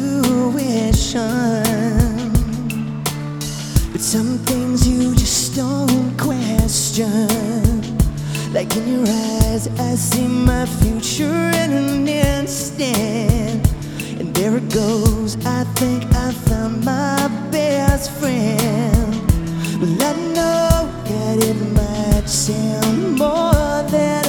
intuition, but some things you just don't question. Like in your eyes, I see my future in an instant. And there it goes, I think I found my best friend. Well, I know that it might sound more than